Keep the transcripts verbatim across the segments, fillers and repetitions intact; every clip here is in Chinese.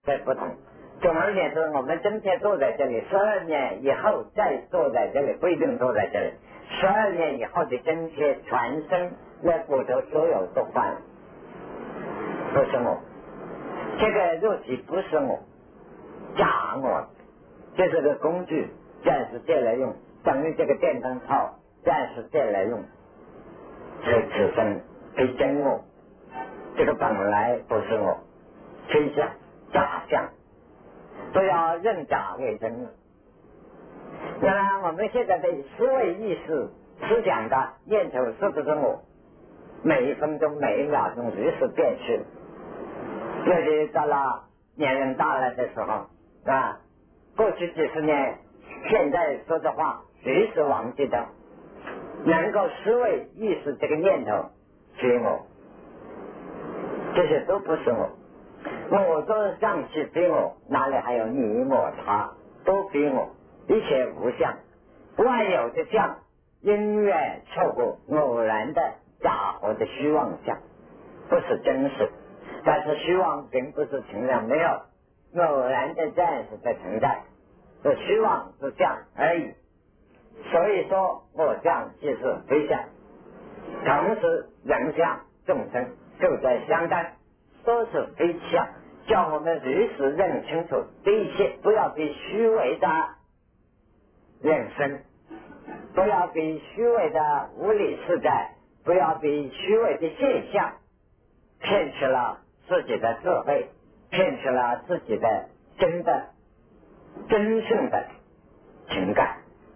在不同。总而言之，我们今天坐在这里，十二年以后再坐在这里，不一定坐在这里。十二年以后的今天，全身那骨头所有都换了，不是我。这个肉体不是我，假我，这是个工具，暂时借来用，等于这个电灯泡，暂时借来用。这此生非真我，这个本来不是我，非相假象。都要认假为真了。那么我们现在的思维意识、思想的念头是不是我？每一分钟、每一秒钟随时变去。尤其到了年龄大了的时候，啊，过去几十年，现在说的话随时忘记的，能够思维意识这个念头非我，这些都不是我。我说相气非我，哪里还有你我他，都非我，一切无相，万有的相因缘错过偶然的假合的虚妄相，不是真实。但是虚妄并不是存在，没有偶然的暂时的存在，是虚妄之相而已。所以说我相即是非相，同时人相众生就在相待，都是非相。叫我们随时认清楚这一切，不要被虚伪的人生，不要被虚伪的无理事在，不要被虚伪的现象骗去了自己的智慧，骗去了自己的真的真正的情感。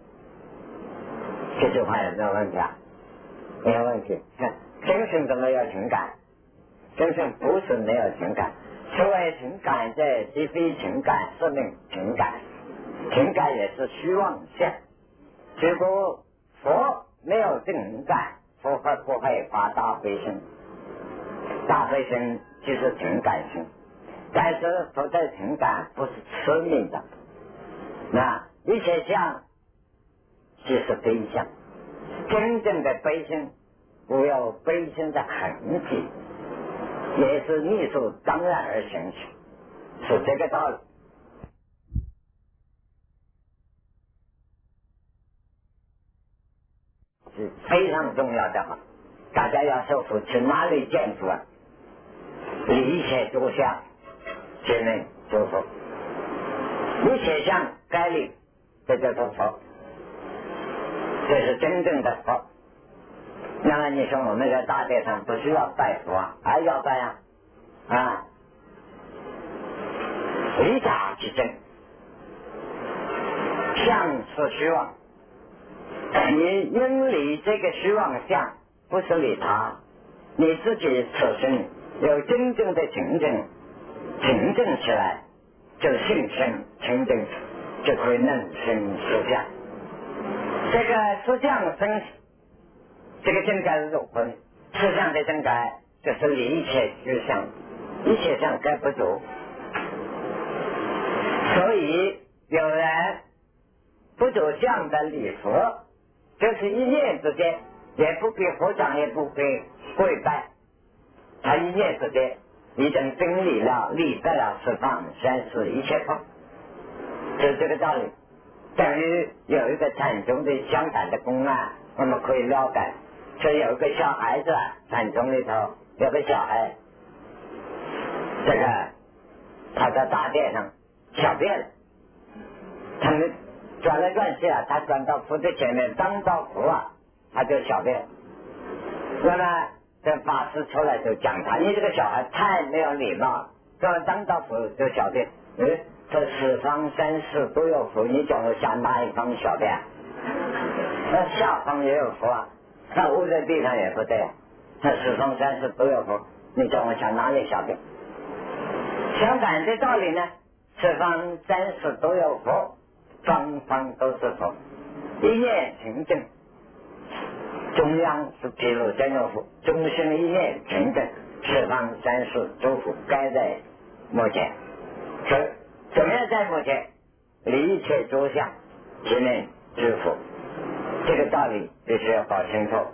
这句话有没有问题啊？没有问题。看真正怎么有情感？真正不是没有情感。所谓情感，这既非情感，是命情感，情感也是虚妄相。结果佛没有情感，佛会不会发大悲心？大悲心就是情感心，但是佛的情感不是痴迷的。那一切相即是悲相，真正的悲心不有悲心的痕迹，也是逆数当然而行去，是这个道理。是非常重要的哈，大家要受福，去哪里见佛啊？离一切诸相，皆能诸佛。一切相该离，这就是佛，这是真正的佛。那么你说我们在大街上不需要拜佛啊？还要拜啊！啊，离假即真，相是虚妄。你因理这个虚妄相，不是理他，你自己此生有真正的清净，清净起来，就性生清净，就会能生实相。这个实相生，这个真改入魂，实相的真改就是理一切虚相，一切相改不足。所以有人不走相的礼佛，就是一念之间，也不必合掌，也不必跪拜，他一念之间已经经历了礼拜了十方三世一切法，就这个道理。等于有一个禅宗的相反的公案，我们可以了解。说有一个小孩子，禅宗里头有个小孩，这个他在大殿上小便了，他们转来转去啊，他转到佛的前面，当到佛啊，他就小便。那么这法师出来就讲他，你这个小孩太没有礼貌，这么当到佛就小便。诶，这十方三世都有佛，你叫我下哪一方小便？那下方也有佛啊，那屋在地上也不对，那十方三世都有佛，你叫我下哪里小便？相反的道理呢，十方三世都有佛，方方都是佛，一念清净，中央是毗卢遮那佛，中心一念清净，十方三世诸佛该在目前。可怎么样在目前？离一切诸相，皆能知佛。这个道理必须要搞清楚。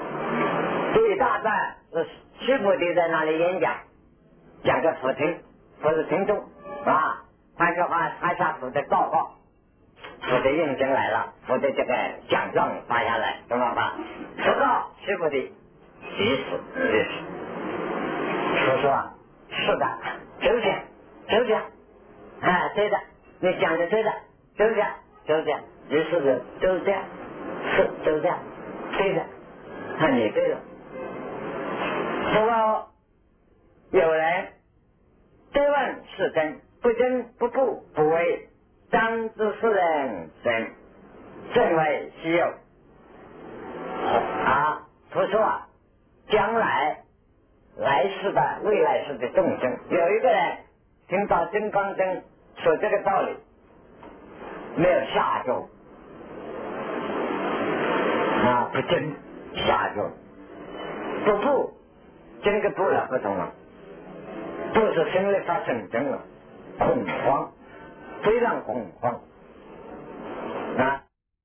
第一大段是须菩提在那里演讲，讲个佛经， 或者听众啊，换句话，他下负责报告，负责应征来了，负责这个奖状发下来，怎么办？说到师傅的意思，意思，说说啊，是的，就这样，就这样，啊，对的，你讲的对的，就这样，就这样，意思是就是这样，是就是这样，对的，啊，你对了。如果有人追问是真，不真不不不为当知世人真，正为稀有啊！他说啊，将来来世的未来世的众生，有一个人听到金刚经说这个道理，没有下咒啊，不真下咒，不不，这个不了不同了。都是心里发生真了，恐慌，非常恐慌啊！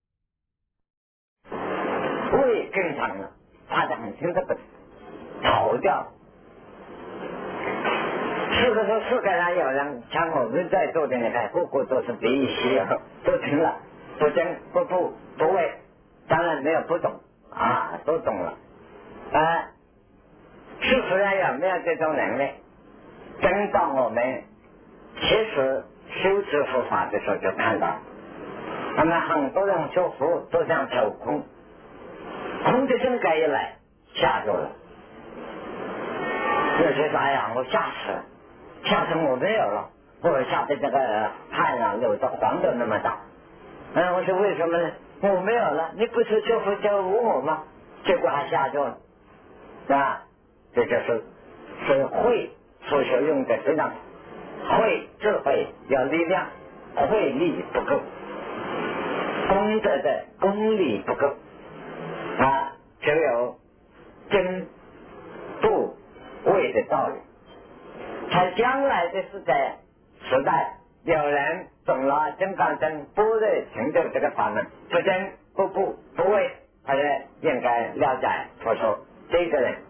胃更长了，发得很轻的不逃掉。是不是世界上有人像我们在座的，你看个个都是第一稀有，都听了，不真不不不为，当然没有不懂啊，都懂了啊！事实上有没有这种能力？等到我们其实修持佛法的时候就看到，那么很多人修佛都想走空，空的境界一来吓住了，有些说哎呀我吓死了，吓死我没有了，或者吓得这个汗啊流的黄的那么大，嗯，我说为什么呢？我没有了，你不是修佛教无我吗？结果还吓住了，是吧？这就是是慧所学用的非常慧智慧有力量，慧力不够，功德的功力不够啊，只有真不为的道理。在将来的时代时代，有人懂了金刚经般若成就这个法门，不真不不不为，他就应该了解佛说这个人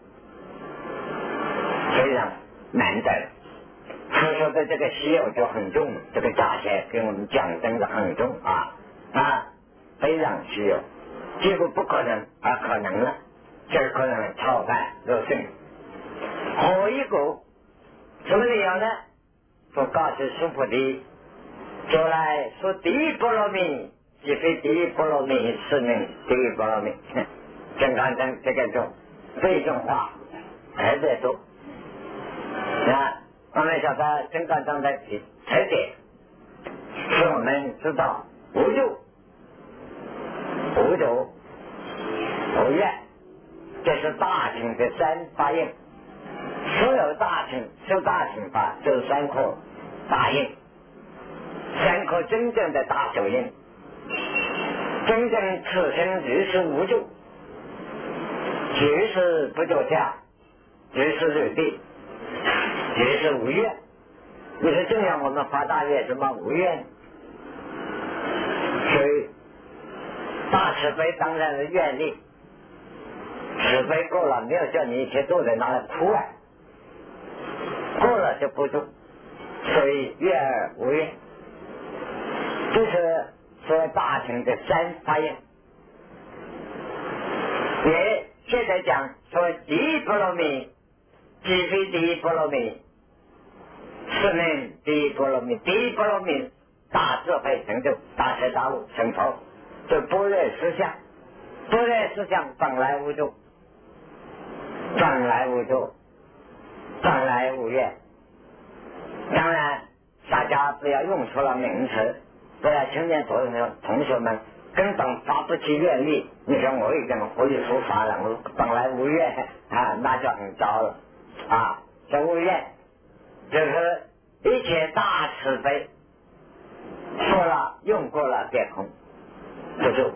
非常难得，佛说的这个稀有就很重，这个价钱跟我们讲真的很重啊啊，非常稀有，几乎不可能而可能了，这可能超凡入圣。何以故？什么理由呢？我告诉师父的，就来说第一波罗蜜，即非第一波罗蜜，是名第一波罗蜜。金刚经这个就这种话还在多。那我们晓得金刚经的特点，使我们知道无助、无主、无愿，这是大乘的三法印。所有大乘修大乘法就是三颗大印，三颗真正的大手印，真正此生即是无助，即是不作假，即是入地，即是无愿。你说这样我们发大愿什么无愿？所以大慈悲当然是愿力，慈悲够了，没有叫你一切都在拿来哭啊，过了就不住，所以愿而无愿，这是所谓大乘的三法印。也现在讲说第一波罗蜜，即非第一波罗蜜，是名第一波罗蜜。第一波罗蜜大智慧成就，大彻大悟成佛，就般若实相。般若实相本来无住，本来无住，本来无愿。当然大家不要用错了名词，不要听见所有的同学们根本发不起愿力。你说我已经回去佛法了，我本来无愿啊，那就很糟了啊！这无愿就是一切大慈悲，说了用过了变空不住。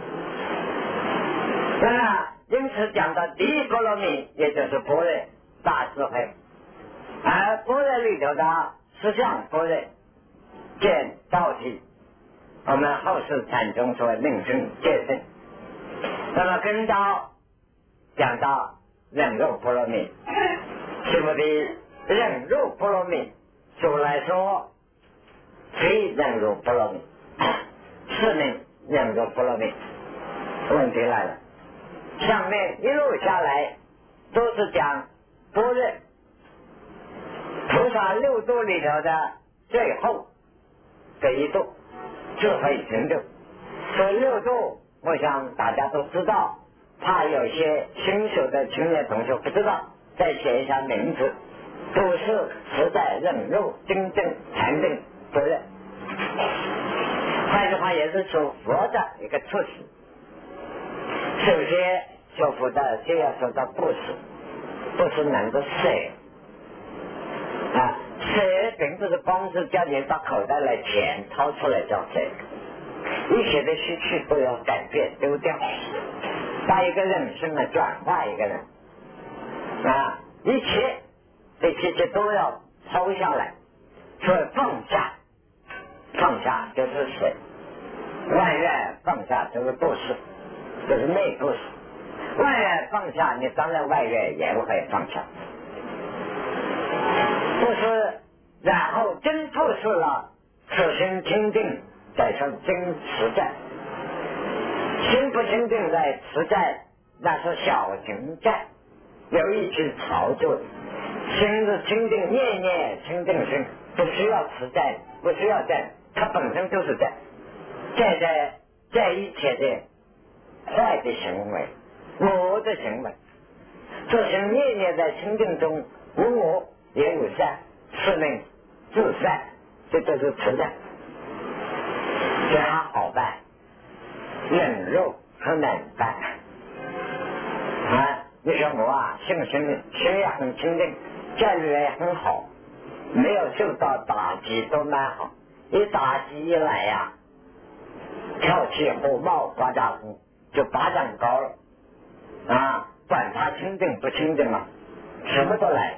那么因此讲到第一波罗蜜，也就是般若大智慧，而般若里头的实相般若见道体，我们后世禅宗说令生见性。那么跟到讲到忍辱波罗蜜，师父的忍辱波罗蜜主来说，非忍辱不落命，是命忍辱不落命。问题来了，上面一路下来都是讲般若菩萨六度里头的最后这一度智慧成就。这六度我想大家都知道，怕有些新手的青年同学不知道，再写一下名字：都是实在忍辱真正禅定般若。换句话也是说佛的一个措施。首先说佛的就要说到布施，布施能够舍啊，舍并不是光是叫你把口袋来钱掏出来叫舍，一切的失去都要改变丢掉，把一个人生啊转化一个人啊，一切这一切都要抛下来，所以放下，放下就是舍，万愿放下就是布施，就是内布施。万愿放下，你当然外愿也会放下。布施，然后真布施了，此心清净，再说真实在。心不清净在实在，那是小情在，有一句曹作的，心是清净，念念清净心，不需要实在，不需要在，它本身就是在，在在在一切的坏的行为。我的行为，这些念念在清净中，无我也有善，是名自善，这都是实在。这还好办，忍辱很难办啊！你说我啊，心心心也很清净，教育也很好，没有受到打击都蛮好。一打击一来呀、啊，跳起火冒刮大风，就巴掌高了。啊，管他清净不清净嘛，什么都来。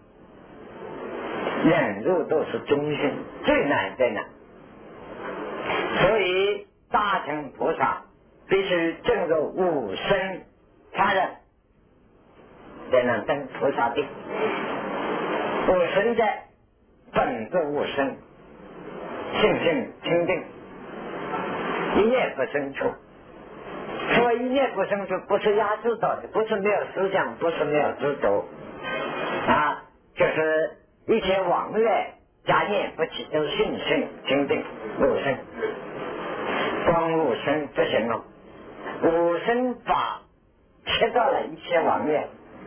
忍辱都是中心，最难最难。所以大乘菩萨必须正入五身发人，才能登菩萨地。五身在本自无生，性性清净，一念不生处。说一念不生就不是压制到的，不是没有思想，不是没有执着啊，就是一切妄愿假念不起，就是性性清净无生。光无生不行了，无生法切断了一切妄愿，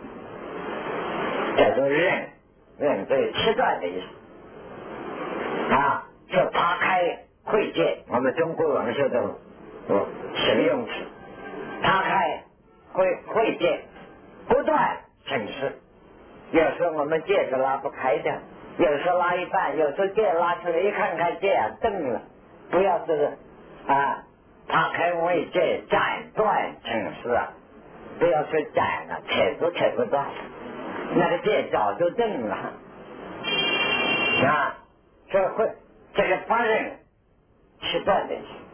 叫做忍，忍对切断的意思啊，是打开慧界，我们中国文学的形容词。打开会会戒，不断审视。有时候我们戒是拉不开的，有时候拉一半，有时候戒拉出来一看看戒啊钝了，不要这个啊，打开会戒，斩断审视啊，不要说斩了，扯都扯不断，那个戒早就钝了啊，这会这个发人切断的。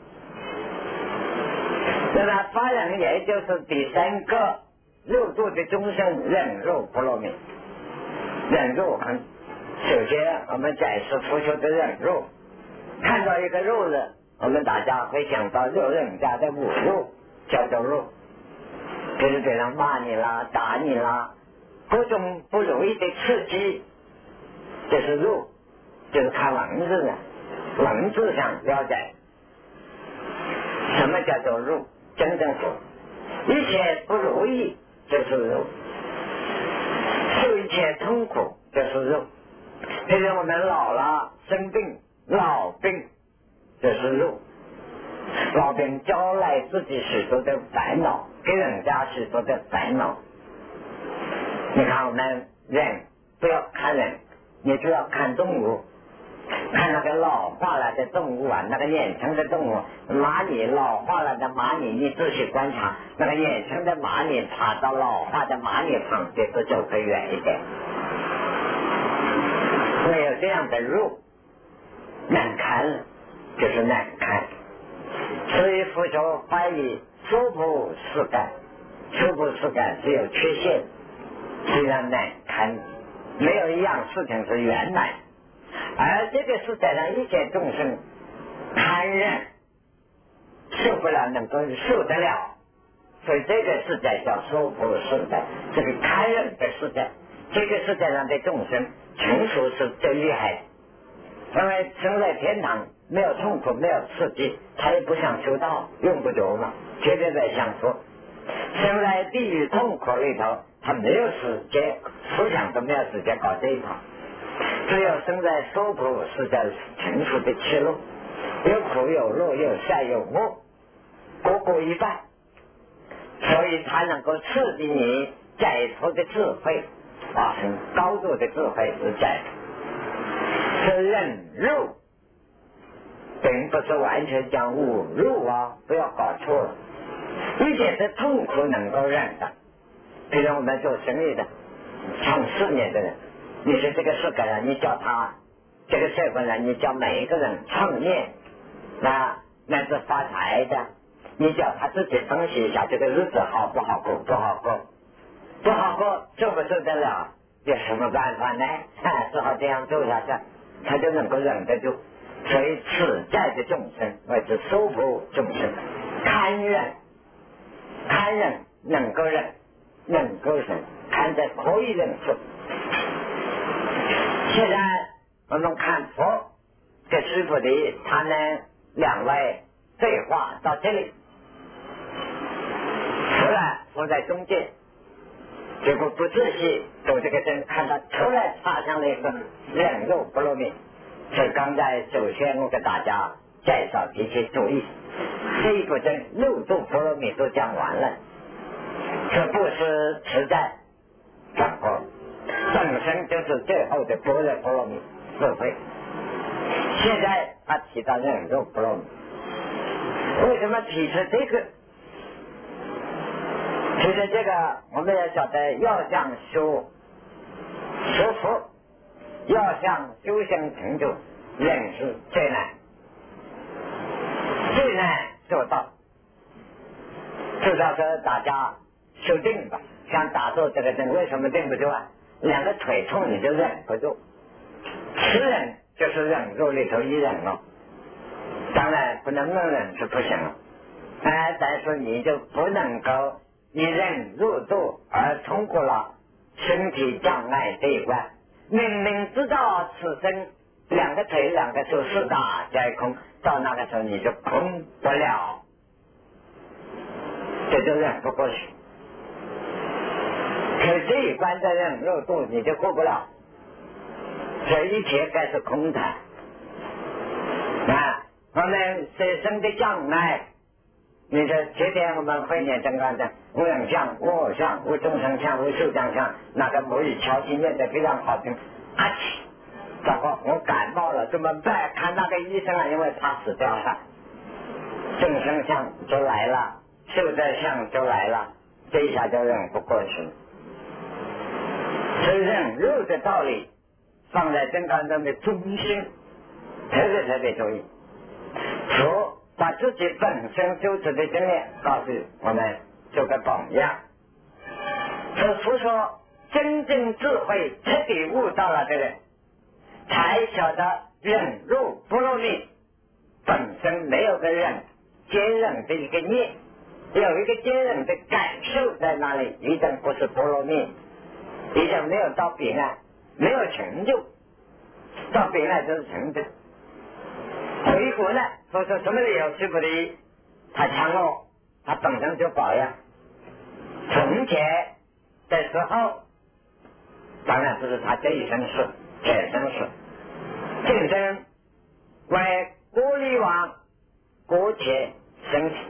那么发人也就是第三个六度的众生忍辱不落命。忍辱很，首先我们展示佛学的忍辱，看到一个辱了，我们大家会想到六人家的侮辱叫做辱，就是这样骂你啦打你啦，各种不如意的刺激，这是辱，就是看文字的文字上了解什么叫做辱。真正说一切不如意就是辱，受一切痛苦就是辱。比如我们老了生病，老病就是辱，老病招来自己许多的烦恼，给人家许多的烦恼。你看我们人不要看人，你就要看动物，看那个老化了的动物啊，那个年轻的动物，蚂蚁老化了的蚂蚁，你仔细观察，那个年轻的蚂蚁爬到老化的蚂蚁旁边，都走得远一点。没有这样的路，难看了，就是难看。所以佛说翻译初步是感，初步是感只有缺陷，虽然难看，没有一样事情是圆满。 而这个世界上一切众生堪忍受不了，能够受得了，所以这个世界叫娑婆世界，这个堪忍的世界。这个世界上的众生成熟是最厉害的，因为生在天堂没有痛苦，没有刺激，他也不想修道，用不着嘛，绝对在享受。生在地狱痛苦里头，他没有时间，思想都没有时间搞这一套。只有生在娑婆世界成熟的气路，有苦有乐，有善有恶，各过一半，所以他能够刺激你解脱的智慧，发生高度的智慧是解脱。是忍辱，并不是完全讲侮辱啊，不要搞错了。一切是痛苦能够忍的，比如我们做生意的，创事业的人，你是这个世界上，你叫他这个社会上，你叫每一个人创业，那那是发财的，你叫他自己分析一下这个日子好不好过，不好过，不好过，受不受得了？有什么办法呢？啊，只好这样做下去，他就能够忍得住。所以此在的众生谓之娑婆众生，堪忍，堪忍能够忍，能够忍，看着可以忍受。现在我们看佛跟师父的他们两位对话到这里，佛呢佛在中间，结果不仔细走这个针，看到突然插上了一个忍辱波罗蜜。所以刚才首先我给大家介绍提起注意，这一个针六度波罗蜜都讲完了，这不是实在讲过，本身就是最后的般若波罗蜜智慧。现在他提到忍辱波罗蜜，为什么提出这个？其实这个我们要晓得，要想修修佛，要想修行成就，忍是最难，最难做到。至少说大家修定吧，像打坐这个定，为什么定不住啊？两个腿痛你就忍不住，吃忍就是忍住里头一忍了，当然不能能忍是不行了。哎，再说你就不能够以忍入度而通过了身体障碍这一关，明明知道此生两个腿两个手四大皆空，到那个时候你就空不了，这就忍不过去。可这一关的忍入度你就过不了，这一切该是空谈啊！我们随身的障碍，你说今天我们会念真刚的无人相、无我相、无众生相、无寿将相，那个母语敲击念得非常好听。啊嚏！糟糕，我感冒了怎么办？看那个医生啊，因为他死掉了，众生相就来了，寿者相就来了，这一下就忍不过去了。所以忍辱的道理放在真刚中的中心，特别特别注意。佛把自己本身修持的经验告诉我们做个榜样。所佛说，真正智慧彻底悟到了的人，才晓得忍辱波罗蜜本身没有个忍，坚忍的一个念，有一个坚忍的感受在那里，一定不是波罗蜜，一定没有到彼岸，没有成就，到彼岸就是成就。回国呢，说说什么理由？师父的他强哦，他本身就保养。从前的时候，当然不是他这一生事，这一生事，竞争为国力王国且生起。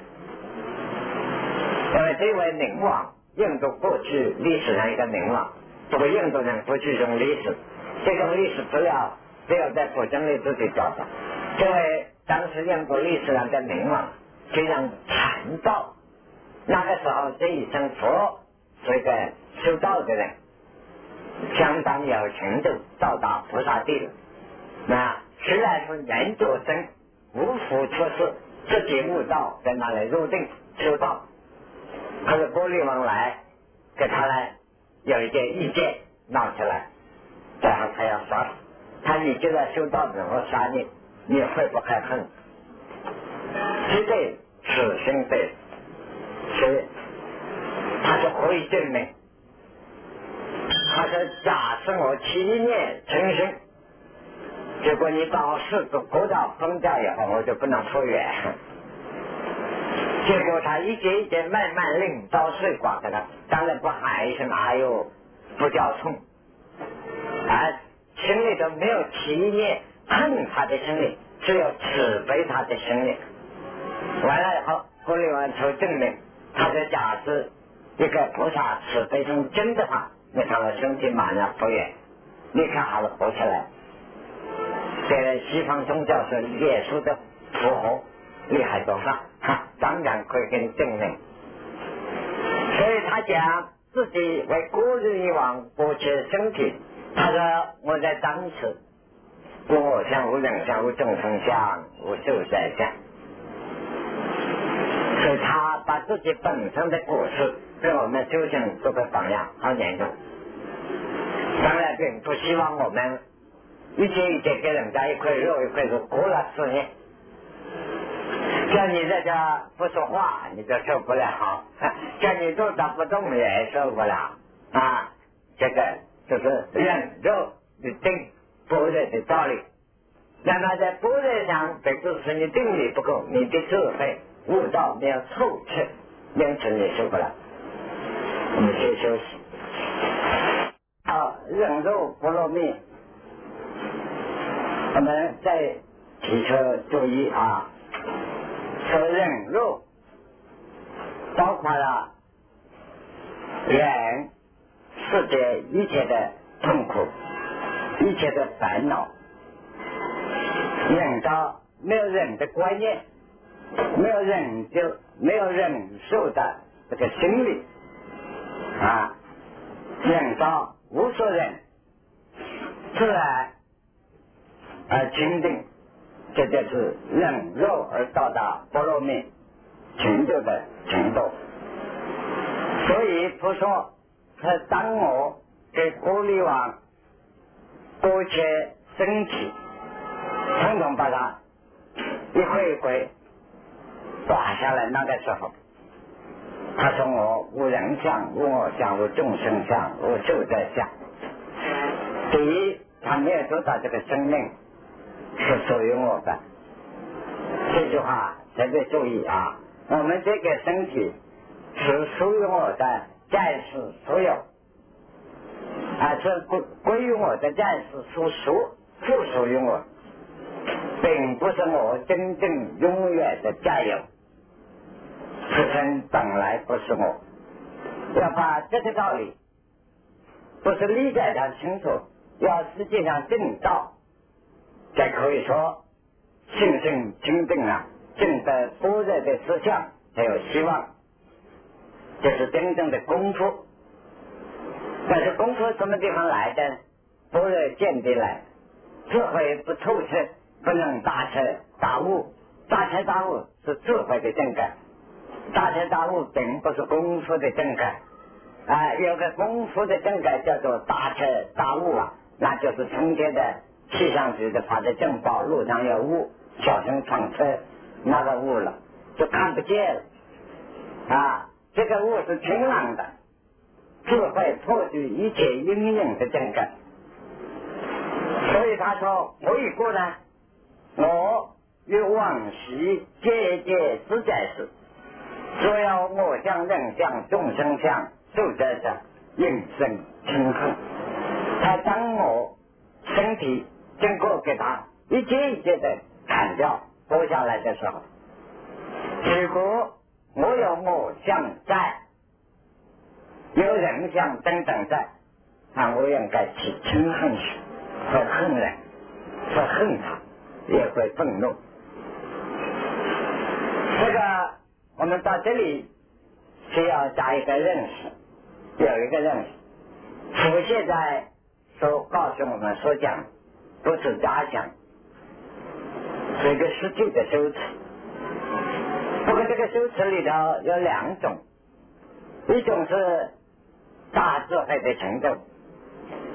因为这位明王，印度过去历史上一个明王，不过印度人不注重历史，这种历史资料只有在古经里自己找的。这位当时印度历史上的明王非常残暴，那个时候这一生佛是一个修道的人，相当有成就，到达菩萨地了。那虽然说人作生无福出世，自己悟道，在那里入定修道，可是波利王来给他来有一点意见闹起来，然后他要杀死， 他你就在修道之后杀你，你会不会恨？绝对此生对，所以他是可以证明。他说：假设我七年成生，结果你把我世子勾到封掉以后，我就不能复原。结果他一节一节慢慢领到水quả给他，当然不喊一声哎呦，不叫痛，而心里头没有起念恨他的心理，只有慈悲他的心理。完了以后，护理完求证明，他的假设一个菩萨慈悲中真的话，你看我身体马上复原，你看好了活起来。在西方宗教说耶稣的复活厉害多少？哈，当然可以给你证明。所以他讲自己为过日以往过去身体，他说我在当时无我相、无人相、无众生相、无寿在相，所以他把自己本身的故事给我们修行做个榜样，好严重。当然并不希望我们一节一节跟人家一块肉一块肉过了四年，叫你在家不说话你就受不了，叫你坐着不动也受不了啊！这个就是忍肉的定般若的道理。那么在般若上，并不是你定力不够，你的智慧悟道没有透彻，因此你受不了。我们先休息。好，忍肉不露面。我们再提出注意啊，说忍辱包括了忍世界一切的痛苦，一切的烦恼，忍到没有忍的观念，没有忍就没有忍受的这个心理啊，忍到无所忍，自然而清定，这就是忍肉而到达波罗蜜成就的程度。所以不说他当我给孤立王过去身体统统把它一回一回打下来，那个时候他说我无人相、无我相、无众生相、无寿者相。第一，他没有做到这个生命是属于我的，这句话特别注意啊！我们这个身体是属于我的，暂时所有，啊，是归归于我的，暂时所属，附属于我，并不是我真正永远的家有。此身本来不是我，要把这个道理不是理解的清楚，要实际上证道，才可以说心生清定啊，证得般若的思想才有希望。这是真正的功夫。但是功夫什么地方来的？般若见地来，智慧不透彻，不能大彻大悟。大彻大悟是智慧的正感，大彻大悟并不是功夫的正感啊。有个功夫的正感叫做大彻大悟啊，那就是从前的气象局的发的正报，路上有雾，小心闯车，那个雾了就看不见了啊。这个雾是晴朗的，智慧破去一切阴影的正感。所以他说回过呢，我与往昔皆皆自在事，所有我相、人相、众生相、寿者相，应生嗔恨。他当我身体经过给他一节一节的砍掉剥下来的时候，如果我有我相在，有人相等等在，那我应该起嗔恨心，会恨人，会恨他，也会愤怒。这个我们到这里需要加一个认识，有一个认识。佛现在所告诉我们所讲，不是假想，是一个实际的修持。不过这个修持里头有两种，一种是大智慧的程度，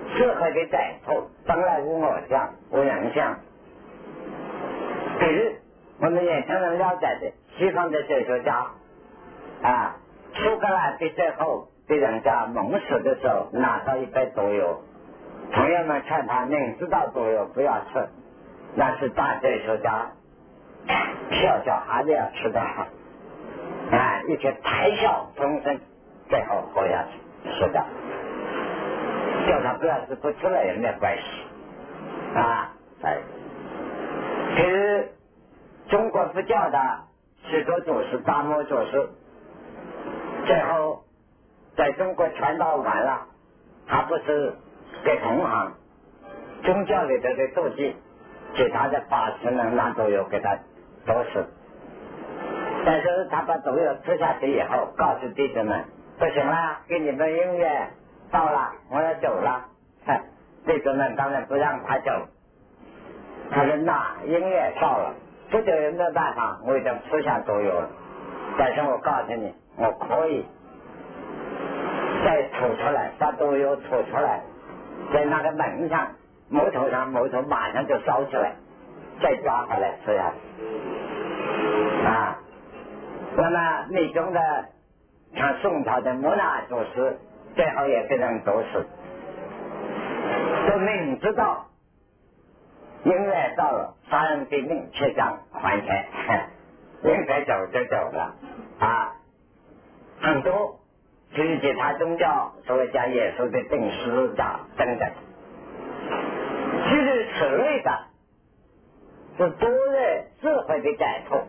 智慧的载头当然无我相无人相。比如我们也常常了解的西方的哲学家啊，苏格拉底最后被人家蒙死的时候拿到一杯毒药，朋友们劝他明知道毒药不要吃，那是大哲学家，小小孩子要吃的好啊，一些谈笑风生，最后活下去。是的，叫他不要吃，不吃了也没关系啊。哎，其实中国佛教的许多祖师大摩祖师最后在中国传道完了，他不是给同行宗教里头的妒忌，其他的法师呢那都有给他都是，但是他把毒药吃下去以后告诉弟子们不行了，给你们音乐到了，我要走了。弟子们当然不让他走，他说那音乐到了不走有没有办法，我已经吃下毒药了，但是我告诉你我可以再吐出来，把毒药吐出来，在那个门上木头上，木头马上就烧起来，再抓回来吃下去啊。那么密宗的像宋朝的摩纳祖师最后也被人毒死，都明知道音乐到了杀人毙命却想还钱，应该走就走了啊。很多至于其他宗教所谓讲耶稣的定十架等等，其实此类的是多的智慧的解脱。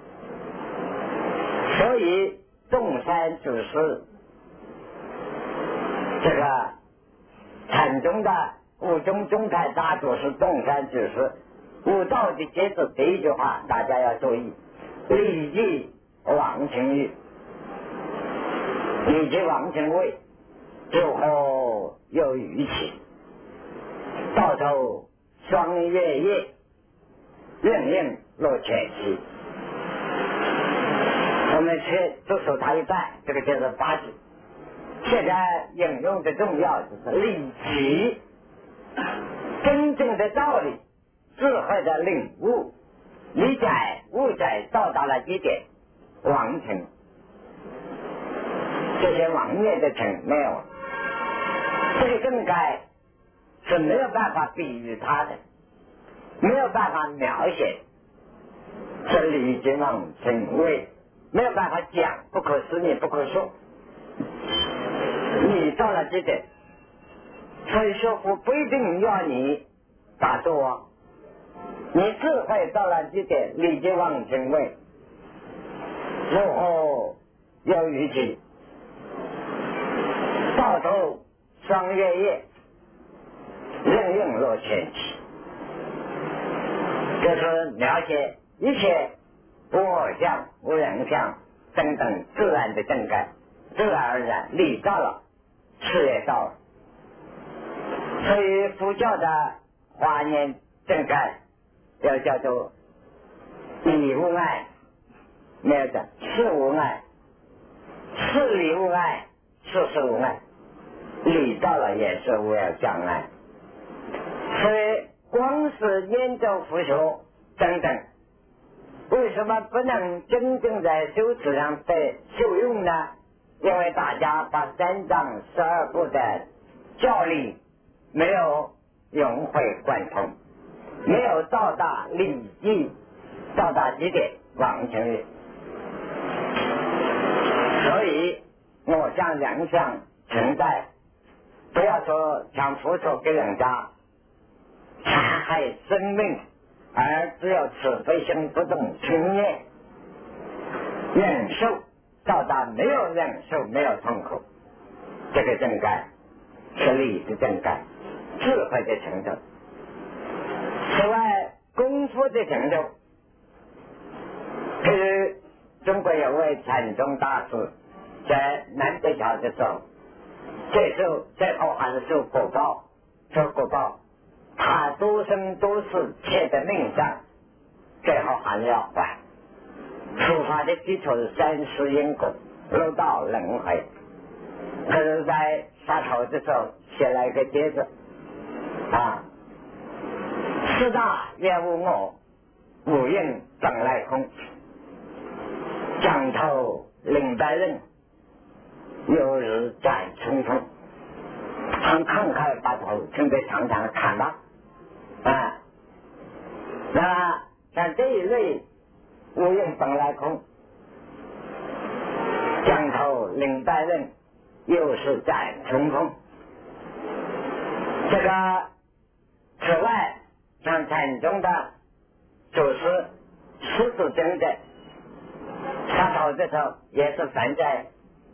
所以洞山祖师这个禅宗的五宗宗派大祖师洞山祖师悟道的节奏第一句话大家要注意，礼记忘情欲，礼记忘情味，酒后有余气，到头霜月夜，任应落前期。我们去就数他一半，这个就是八句。现在引用的重要就是理解真正的道理，智慧的领悟，理解悟解到达了极点，忘情，这些妄念的情没有，这个正该是没有办法比喻它的，没有办法描写，是理解忘情味，没有办法讲，不可思议，不可说。你到了这点，所以说我不一定要你打坐啊，你智慧到了这点，理解忘情味，然后有余气，到头霜月夜，任应落前期，就是描写一切无我相无人相等等自然的正感，自然而然理到了，事也到了。所以佛教的华严正感要叫做理无碍，没有的事无碍，事理无碍，事事无碍，理到了也是无有障碍。所以光是研究佛学等等，为什么不能真正在修持上被受用呢？因为大家把三藏十二部的教理没有融会贯通，没有到达理记，到达极点忘情欲。所以我相良相存在，不要说想付出给人家残害生命，而只有慈悲心不动轻念忍受，到达没有忍受没有痛苦，这个正感是理的正感，智慧的成就。此外功夫的成就，譬如中国有位禅宗大师在南北朝的时候，最后最后还是受果报，受果报他多生多世切的命上，最后还是要还。出发的基础是三世因果，六道轮回。可是在杀头的时候写了一个帖子， 啊，四大业无我，五蕴本来空，讲头领带人，有日展冲锋，很慷慨把头准备长长的看吧。啊，那像这一类无蕴本来空，讲头领带人，又是展冲锋。这个此外，像禅宗的祖师师祖真的他头这头也是反在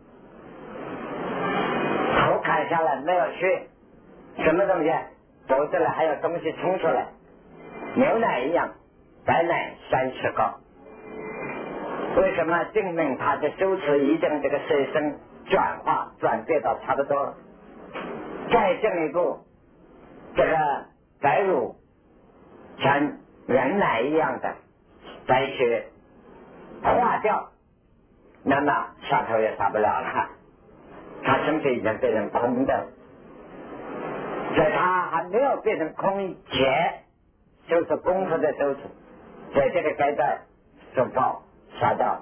头砍下来没有血，什么东西脖子里还有东西冲出来，牛奶一样，白奶三十个。为什么证明他的修持一定这个水生转化转变到差不多了？再进一步，这个白乳像人奶一样的白血化掉，那么上头也杀不了了，他身体已经变成空的。在他还没有变成空以前，就是功夫的修持，在这个阶段受报杀掉。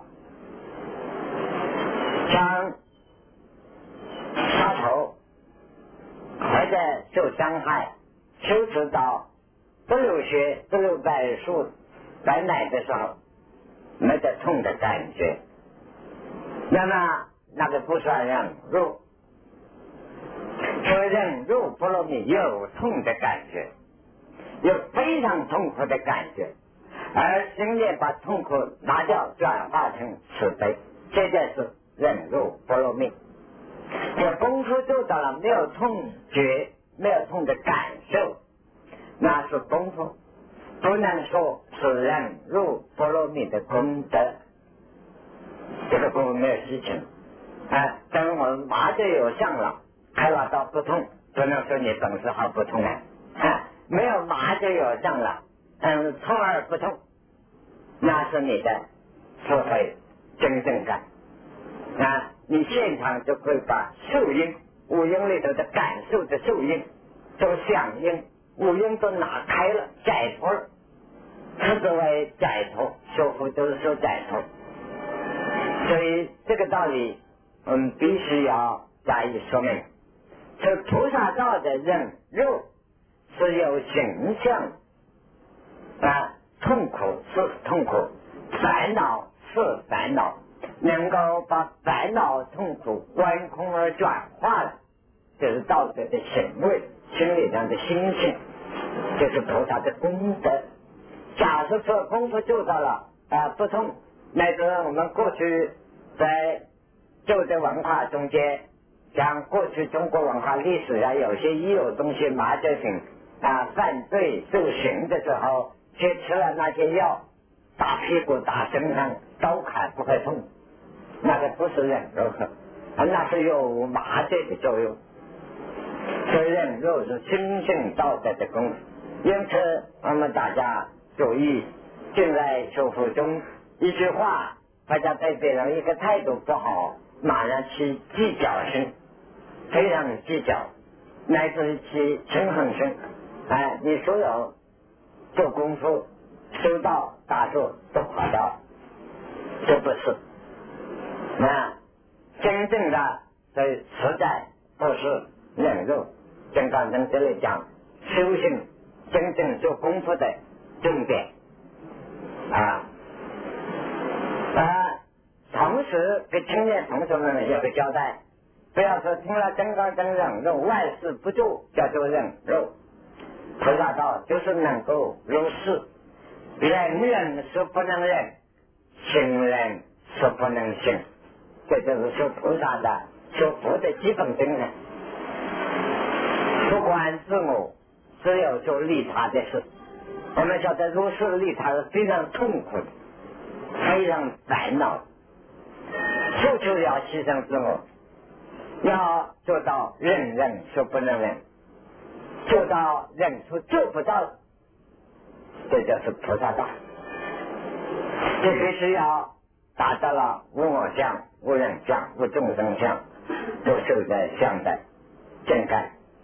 像杀头或者受伤害，修持到不流血不流白术白奶的时候，没得痛的感觉，那么那个不算忍辱。所以忍辱波罗蜜有痛的感觉，有非常痛苦的感觉，而心里把痛苦拿掉，转化成慈悲，这就是忍辱波罗蜜。这功夫做到了，没有痛觉，没有痛的感受，那是功夫，不能说是忍辱波罗蜜的功德。这个功夫没有事情啊，等我们麻醉有相了，开了刀不痛，不能说你本事好不痛啊，啊没有麻醉有相了，嗯，痛而不痛，那是你的智慧真正感啊！你现场就会把受因五音里头的感受的受因都响应，五音都拿开了，解脱了，称之为解脱，修复都是说解脱。所以这个道理我们必须要加以说明。这菩萨道的忍辱是有形象啊，痛苦是痛苦，烦恼是烦恼，能够把烦恼痛苦观空而转化了，这是道德的行为，心理上的心性，这是菩萨的功德。假设说功夫做到了啊不痛，乃至我们过去在旧的文化中间，像过去中国文化历史上有些已有东西麻醉品啊犯罪受刑的时候，去吃了那些药，打屁股打身上刀砍不会痛，那个不是忍辱，那是有麻醉的作用。所以忍辱是心性道德的功夫。因此我们大家注意，进来修复中一句话，大家对别人一个态度不好，马上去计较心，非常计较，乃至去嗔恨心。哎，你所有做功夫修道打坐都跑到，这不是。那真正的所以实在不是忍辱。金刚经这里讲修行真正做功夫的重点啊啊！同时给青年同学们有个交代，不要说听了金刚经忍辱，万事不做叫做忍辱。菩萨道就是能够如是，忍忍是不能忍，行忍是不能行，这就是说菩萨的说佛的基本精神。不管自我，只有做利他的事。我们晓得如是利他是非常痛苦的，非常烦恼的，处处要牺牲自我，要做到忍忍说不能忍，做到忍处做不到，这就是菩萨道。这必须要达到了无我相、无人相、无众生相，都受在相的正感。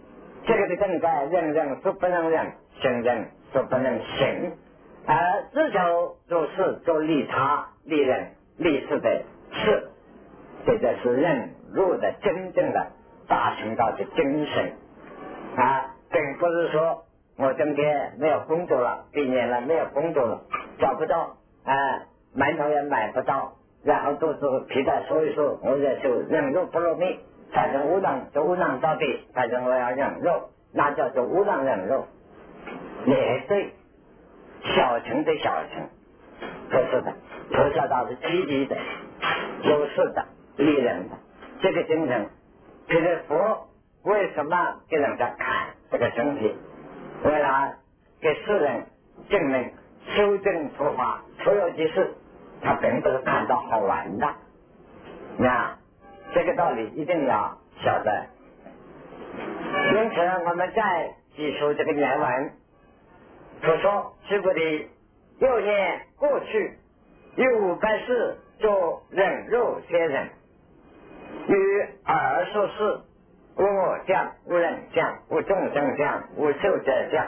这个的正在人人所不能人，行人所不能行，而自求做事做利他利人利事的事，这就是忍辱的真正的达成到的精神啊，并不是说我今天没有工作了，毕业了没有工作了，找不到啊，馒头也买不到，然后肚子皮带说一说，我这就忍辱不露命，反正无能就无能到底，反正我要忍辱，那叫做无能忍辱，也对，小乘的小乘不是的，菩萨道是积极的有事的利人的这个精神。这个佛为什么给人家看这个身体？为了给世人证明修正佛法所有的事，他并不是看到好玩的，那这个道理一定要晓得。因此我们再记述这个原文，就说师父的幼年过去有五百世做忍辱些人，与尔说是无我相无人相无众生相无寿者相，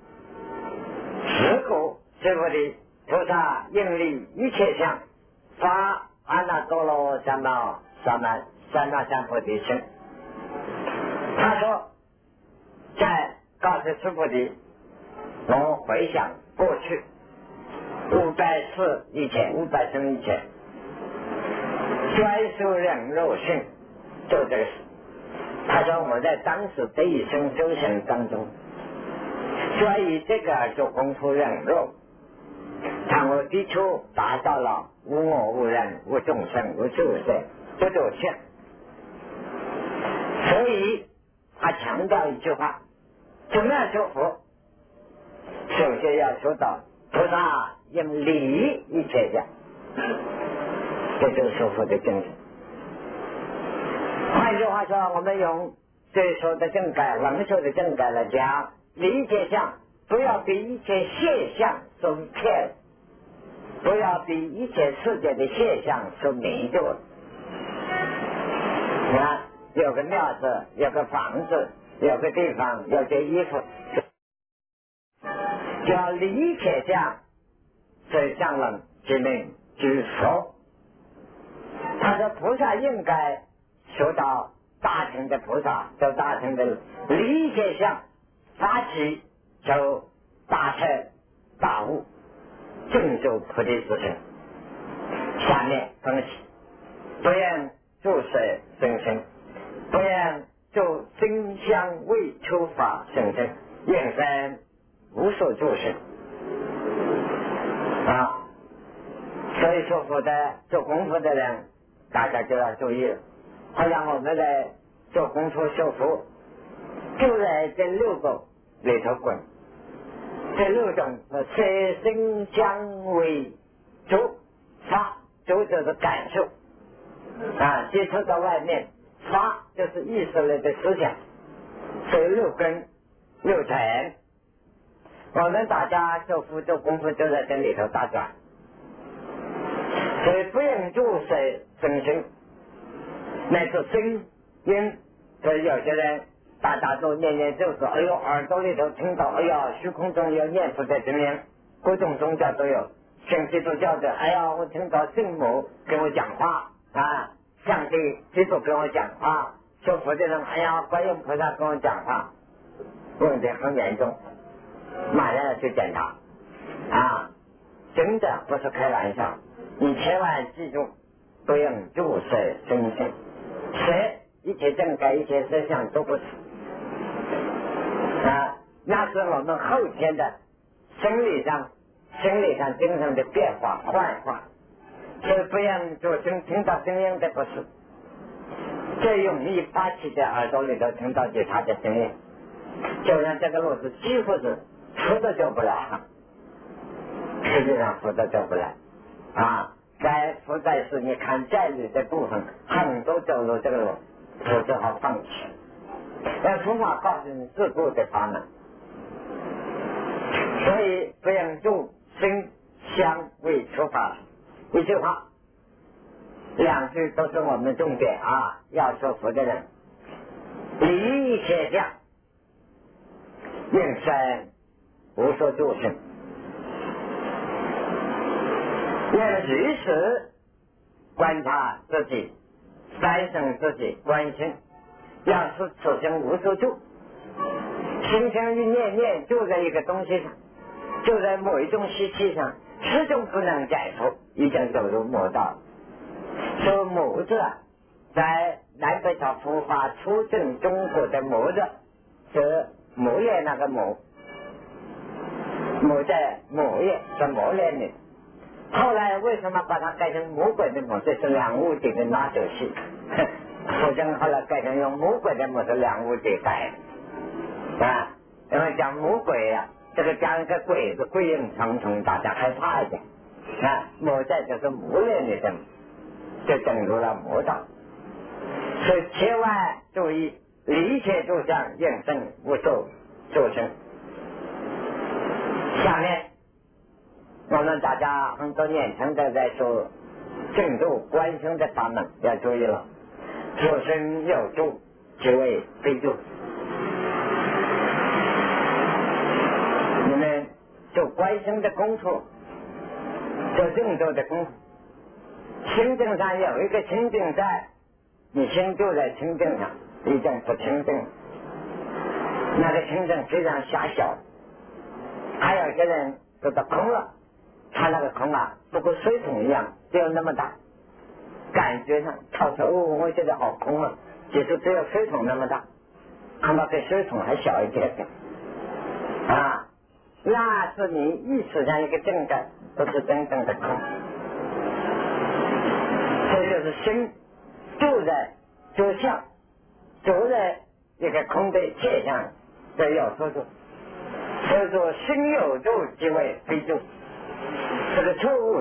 是故师父的菩萨应力一切相发阿耨多罗三藐三藐三藐三菩提心。他说在告诉师父的，我回想过去五百世以前五百生以前专修忍辱性做这个事。他说我在当时这一生修行当中，所以这个做功夫忍辱，让我的确达到了无我无人无众生无寿者不着相。所以他强调一句话，怎么样修佛？首先要说到菩萨应理一切相，这就是修佛的精神。换句话说，我们用最说的正改文说的正改来讲，理解相不要被一切现象所骗，不要被一切世界的现象所迷住。你看有个庙子，有个房子，有个地方，有件衣服，叫理解相，所以上人之名居佛。他说菩萨应该修到大乘的菩萨，修大乘的理解相，发起就大彻大悟，正修菩提之身。下面分析，不愿住水生生，不愿住真香味触法生生，应生无所住生啊。所以说佛的做功夫的人，大家就要注意了。好像我们在做功夫修福，就在这六个里头滚，这六种色声香味触法，触就是感受啊，接触到外面，法就是意识类的思想，所以六根六尘，我们大家做福做功夫就在这里头打转，所以不用住水生生。那是声音，所以有些人大家都念念就是，哎呦，耳朵里头听到，哎呀，虚空中有念佛的声音，各种宗教都有，像基督教的，哎呀，我听到圣母跟我讲话啊，上帝基督跟我讲话，修佛的人，哎呀，观音菩萨跟我讲话，问题很严重，马上要去检查啊，真的不是开玩笑，你千万记住，不用入水生生。谁一切正改一切实相都不是啊，那是我们后天的生理上生理上精神的变化幻化，所以不要做声听到声音的不是最容易发起在耳朵里头听到其他的声音，就像这个路子几乎是扶都救不了，实际上扶都救不了啊。该不再是你看在理的部分，很多走路这个路，我只好放弃。但佛法告诉你自度的法门，所以不用住声香味触法。一句话，两句都是我们重点啊！要说佛的人，理一切相， 应生无所住生，要随时观察自己，反省自己，关心，要是此生无所住，心生一念念就在一个东西上，就在某一种习气上，始终不能解脱，已经走入魔道。所以魔字啊，在南北朝佛法出征中国的魔字，是磨练那个磨，磨在磨练是磨练的。后来为什么把它改成魔鬼的魔？这是梁武帝的拿手戏。佛经后来改成用魔鬼的魔，是梁武帝改啊。因为讲魔鬼呀、啊，这个讲一个鬼字，鬼影重重，大家害怕一点啊。魔在就是磨练的人，就登入了魔道。所以千万注意，离切诸相，应生无所住生。下面我们大家很多年轻的在说正住观生的法门，要注意了。有生有住，即为非住。你们做观生的功夫，做正住的功夫，清净上有一个清净在，你心就在清净上，已经不清净。那个清净非常狭小。还有些人说到空了，他那个空啊，不过水桶一样，只有那么大，感觉上他说哦，我觉得好空啊，其实只有水桶那么大，恐怕比水桶还小一点点啊。那是你意识上一个正感，不是真正的空。这就是心住在就像住在一个空的界相，这要说住。所以说心有住即为非住，这个错误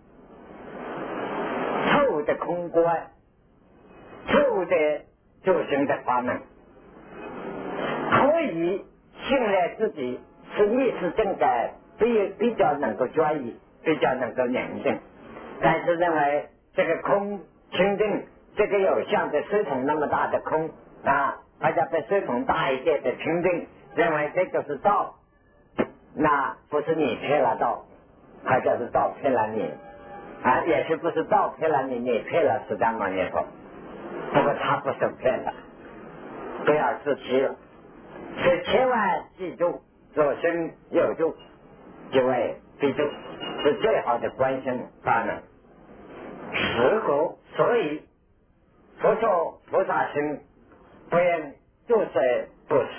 错误的空观，错误的修行的法门，可以信赖自己是意识正在比比较能够专一，比较能够宁静，但是认为这个空清净，这个有像这水桶那么大的空啊，或者比水桶大一点的清净，认为这就是道，那不是你骗了道，或者是道骗了你啊，也是不是道骗了你，你骗了释迦牟尼佛。不过他不是骗的，不要自欺了。所以千万记住，有生有住，即为非住，是最好的观身法门。适合，所以佛说菩萨心，不应住在布施。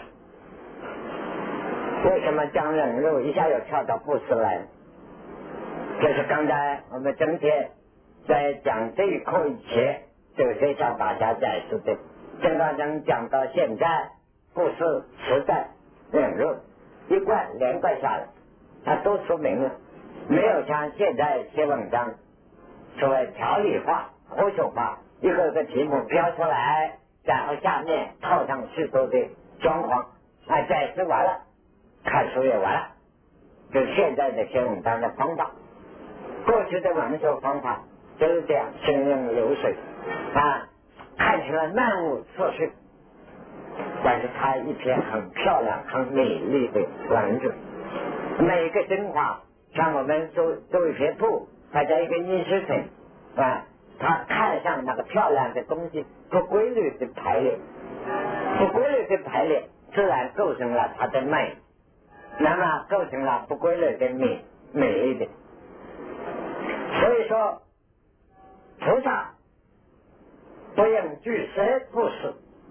为什么讲忍辱一下又跳到布施来？就是刚才我们整天在讲这一课以前，就先向大家解释的。正道中讲到现在，布施、持在、忍辱一贯连贯下来，它都说明了，没有像现在写文章所谓条理化、科学化，一个个题目标出来，然后下面套上许多的装潢，啊，解释完了，看书也完了，就现在的写文章的方法。过去的文学方法就是这样，行云流水啊，看起来漫无所需，但是它一篇很漂亮、很美丽的文字，每一个精华，像我们做做一篇布，或者一个艺术品啊，它看上那个漂亮的东西，不规律的排列，不规律的排列，自然构成了它的美，那么构成了不规律的美美丽的。所以说，菩萨不应具身布施，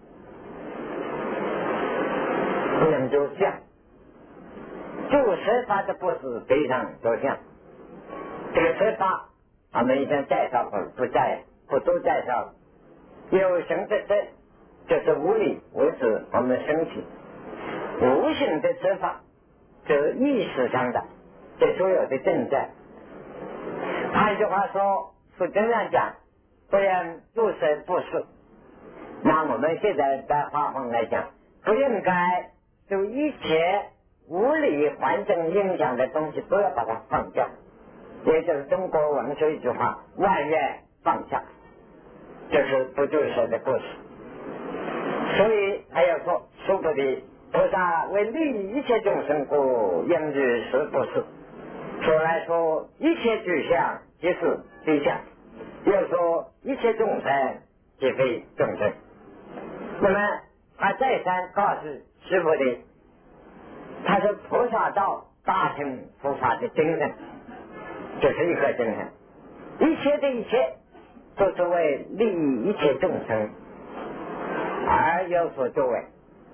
不应住相。住身法的布施非常多项。这个身法我们已经介绍过，不再不多介绍。有形的身就是无理为止我们身体，无形的身法就是意识上的这所有的正在。换句话说，是这样讲，不应住身布施。那我们现在在话锋来讲，不应该就一切无理环境影响的东西都要把它放掉，也就是中国文学一句话，万愿放下，就是不住身的布施。所以还要说，殊不的菩萨为利益一切众生故，应如是不是。说来说一切具象即是非相，又说一切众生即非众生。那么他再三告诉师父的，他说菩萨道大乘佛法的精神，就是一个精神，一切的一切都是为利益一切众生而有所作为。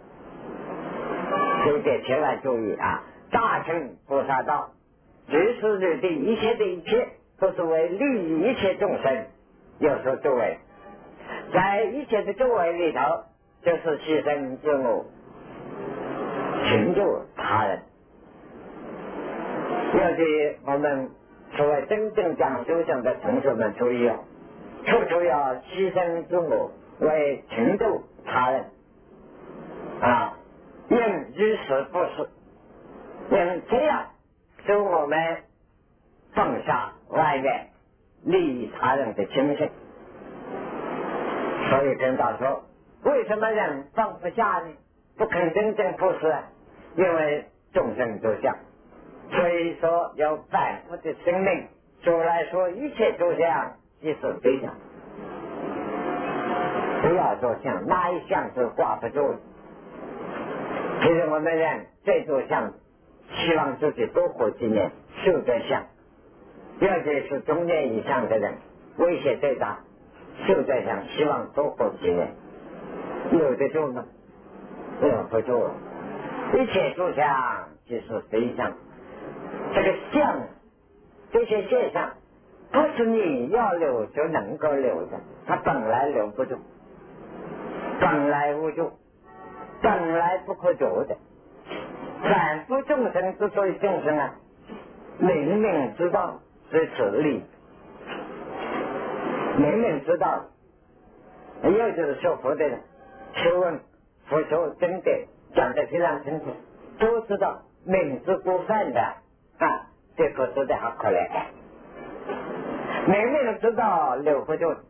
所以得千万注意啊！大乘菩萨道只是的一切的一切都是为利益一切众生有所作为，在一切的作为里头，就是牺牲自我，成就他人。要对我们所谓真正讲修行的同学们注意哦，处处要牺牲自我，为成就他人啊！应于是不是，因这样使我们放下外面利益他人的精神。所以跟他说，为什么人放不下呢？不肯真正布施，因为众生着相，所以说有反复的生命。说来说一切着相即是非相，不要着相，哪一项是挂不住的？其实我们人最着相，希望自己多活几年，受着相。尤其是中年以上的人，威胁最大，受着相，希望多活几年，有得住吗？有不住了。一切着相即是非相，这个相，这些现象，不是你要留就能够留的，它本来留不住，本来无住。本来不可着的，反复众生之所以众生啊，明明知道是此理，明明知道，也就是说佛的人，求问佛说真的讲得非常清楚，都知道明知故犯的啊，这个说的好可怜，明明知道留不住。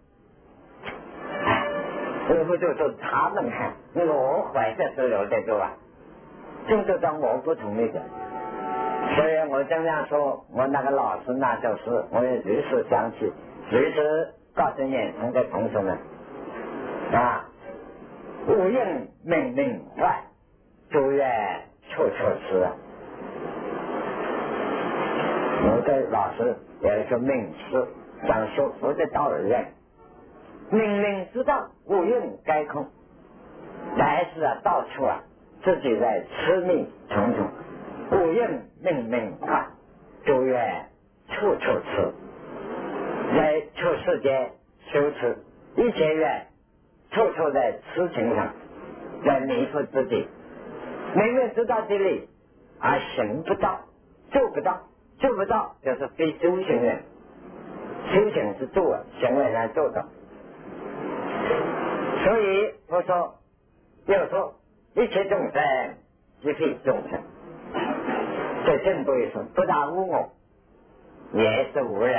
留不住就他们看，我怀着是留得住啊，就是当我不同意的。所以我经常说，我那个老师那就是，我也随时想起，随时告诉眼前的同学们啊，无应命令外，祝愿处处吃。我的老师有一个名师，讲说佛的道人。明明知道无用该空，但是啊，到处啊，自己在痴迷重重，无用明明快，祝愿处处吃，在处世间修持一切愿，处处在痴情上，在迷惑自己。明明知道这里，而行不到，做不到，做不到，就是非修行人。修行是做，行为上做到。所以我说，又说一切众生即非众生，这正规说不但无我，也是无人。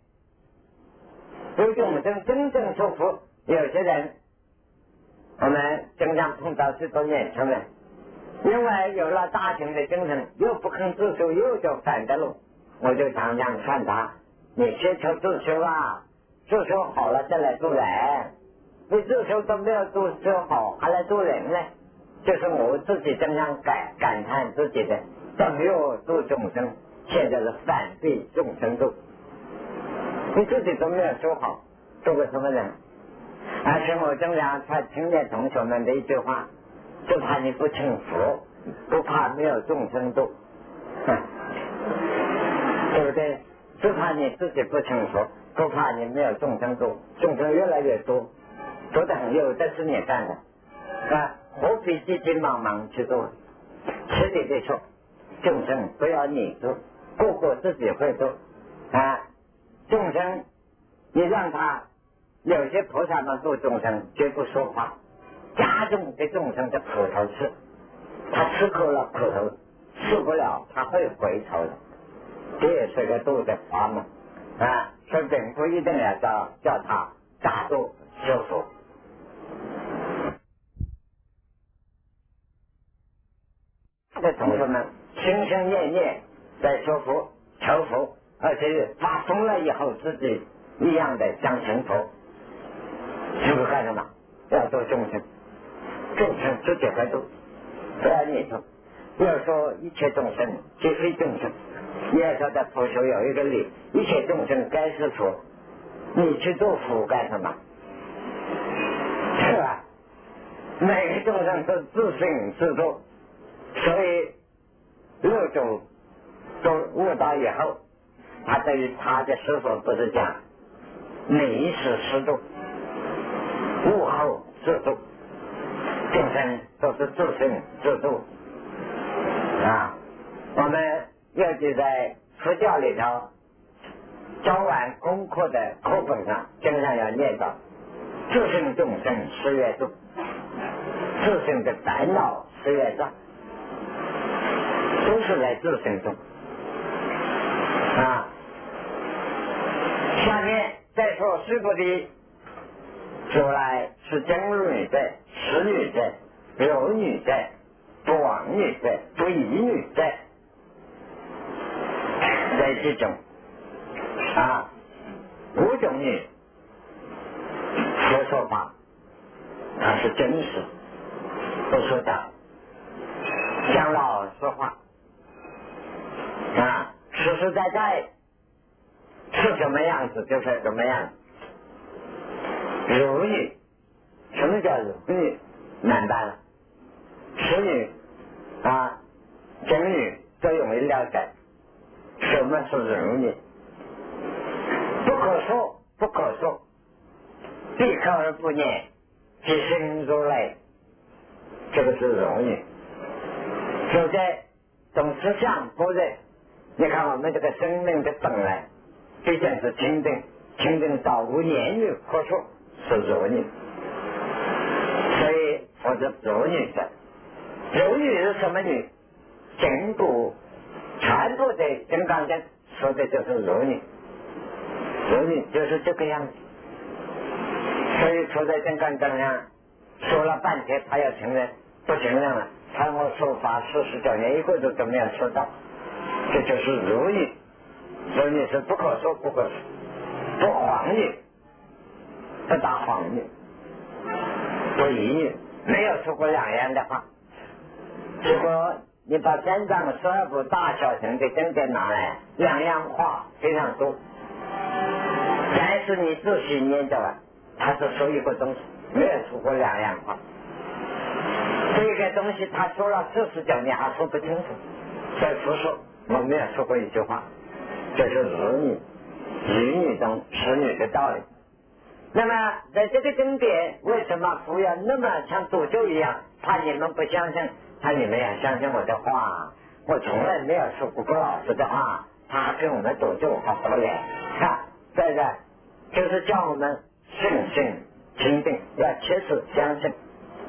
有众生真正受福，有些人我们经常碰到许多年轻人，因为有了大乘的精神，又不肯自修，又走反的路，我就常常劝他，你先求自修啊，自修好了再来做人。你自修都没有做修好，还来做人呢？就是我自己这样感感叹自己的，都没有做众生，现在是反对众生度。你自己都没有修好，做个什么人？而且我经常他听见同学们的一句话，就怕你不成佛，不怕没有众生度，对不对？就怕你自己不成佛，不怕你没有众生度，众生越来越多。做得很有的是你干的啊，何必急急忙忙去做？实际的说，众生不要你做，个个自己会做啊。众生，你让他有些菩萨们做众生绝不说话，加重给众生的苦头吃，他吃够了苦头，吃不了他会回头的，这也是个度的法门啊。所以并不一定要叫叫他大度修佛。 生念念在说佛求佛，而且发疯了以后自己一样的想成佛，是不是干什么？要度众生，众生自己会度，不要念头。要说一切众生皆非众生，你要说在佛学有一个理，一切众生该是佛，你去做佛干什么？是吧？每个众生都自性自度，所以六祖都悟道以后，他对于他的师父不是讲迷是师度，悟后自度，众生都是自性自度啊。我们尤其在佛教里头早晚功课的课本上经常要念到自性众生十月度，自性的烦恼十月障，都是来自性中啊。下面再说师父的如来是真如女者、实女者、柔女者、不妄女者、不疑女者，在这种啊五种女佛说法，它是真实，不说假，讲老实话啊，实实在在是什么样子就是什么样子。柔女，什么叫柔女？难办了。实女啊，真女都容易了解。什么是柔女？不可说，不可说，闭口而不言，即生如来，这个是柔女。就在懂思想般若，你看我们这个生命的本来毕竟是清净，清净到无言语可说，是柔女。所以我是柔女的。柔女是什么女？整部全部的金刚经说的就是柔女，柔女就是这个样子。所以说在金刚经上说了半天，他要承认不承认了，看我说法四十九年一个都都没有说到，这就是柔女。柔女是不可说不可说，不谎女，不打谎女，不疑女，没有说过两样的话。如果你把三藏十二部大小乘的经典拿来，两样话非常多，但是你仔细念着了，他是说一个东西，没有说过两样话。这个东西他说了四十九年还说不清楚，所以佛说我没有说过一句话，这是儿女儿女中使女的道理。那么在这个经典，为什么不要那么像赌咒一样，怕你们不相信，怕你们要相信我的话，我从来没有说过不老实的话，他跟我们赌咒好不了啊！对的，就是叫我们信心清净，要切实相信，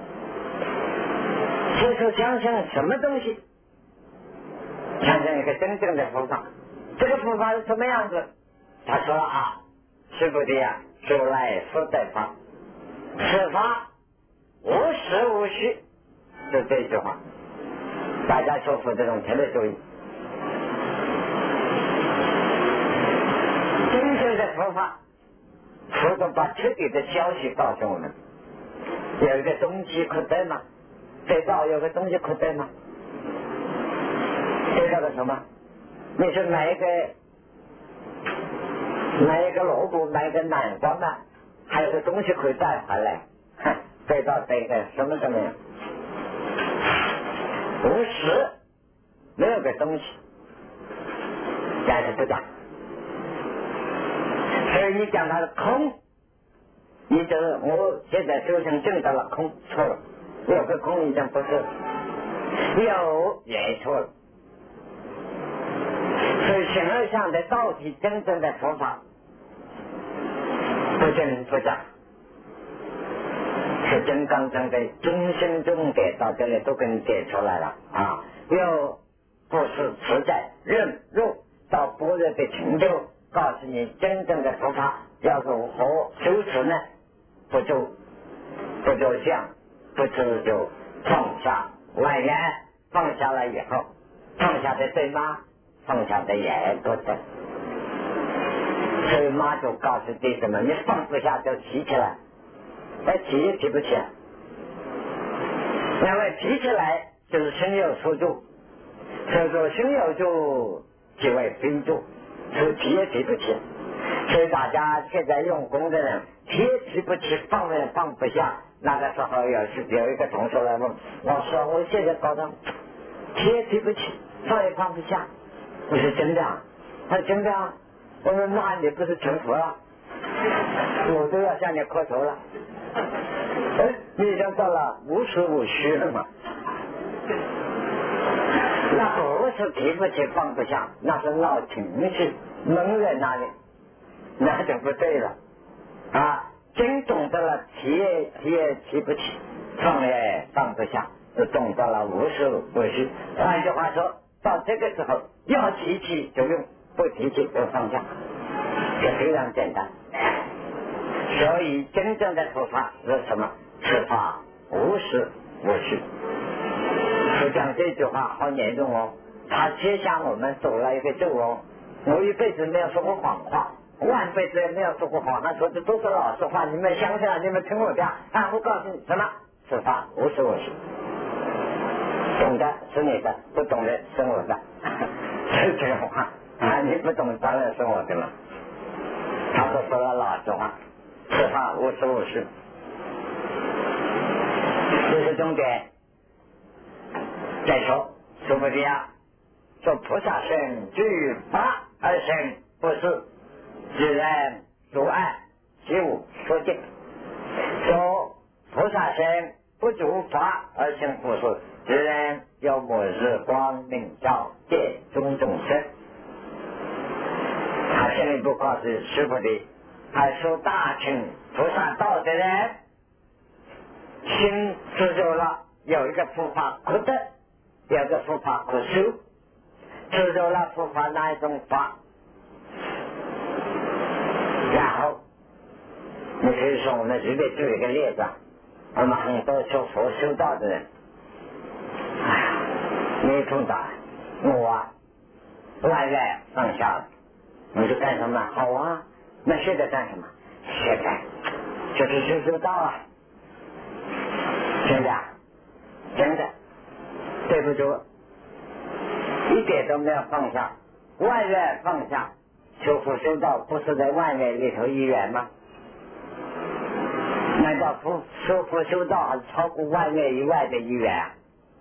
切实相信什么东西？相信一个真正的佛法。这个佛法是什么样子？他说了啊，师父的呀，如来说的法，此法无实无虚，就这句话，大家说服这种特别注意。真正的佛法，佛都把彻底的消息告诉我们。有一个东西可得吗？对道有个东西可得吗？对道的什么？你是买一个买一个萝卜，买一个南瓜嘛，还有个东西可以带回来，哼，对道对个什么都没有，无实，没有个东西，但是不讲。所以你讲它是空，你就是我现在修行证到了空，错了，有个空你讲不是，有也错了。所以形而上的道体真正的佛法，不真不假，是金刚经的中心重点，到这里都给你点出来了啊！又不是实在任入到般若的成就，告诉你真正的佛法要如何修持呢？不就不就相，不就就放下外缘，放下了以后放下的对妈，放下的也不得。所以妈就告诉弟兄们，你放不下就提起来，哎，提也提不起来，因为提起来就是心有所住，所以说心有住即为非住，所以提也提不起。所以大家现在用功的人，提也提不起，放也放不下。那个时候有有一个同学来问老师，我现在搞到提也提不起，放也放不下，我说真的啊？他说真的啊。我说那你不是成佛了？我都要向你磕头了。哎，你已经到了无实无虚了嘛？那不是提不起放不下，那是闹情绪闷在那里，那就不对了啊！真懂得了提也提也提不起，放也放不下，就懂得了无实无虚。换句话说，到这个时候要提起就用，不提起就放下，这非常简单。所以真正的佛法是什么？此法无实无虚。就讲这句话好严重哦，他接下我们走了一个咒哦。我一辈子没有说过谎话，万辈子也没有说过谎，他说的都是老实话，你们相信了，你们听我的啊！我告诉你什么？此法无实无虚。懂的是你的，不懂的是我的，是这个话啊！你不懂当然是我的了。他都说了老实话，此法无实无虚，这是重点。再说说不这样，说菩萨身具法而生不是，自然如爱其无所见。说菩萨身不主法而生不是，自然有末日光明照见种众生。他进一步告诉师父的，还说大乘菩萨道的人，心知足了，有一个佛法可得，有一个佛法可修，知足了佛法哪一种法？然后你可以说我们随便举一个例子，我们很多修佛修道的人，哎呀，没碰到我啊，外在放下了。你是干什么？好啊，那现在干什么？现在就是修修道啊！真的，真的，对不住，一点都没有放下，外面放下，修佛修道不是在外面里头一员吗？难道佛修佛修道还超过外面以外的一员啊？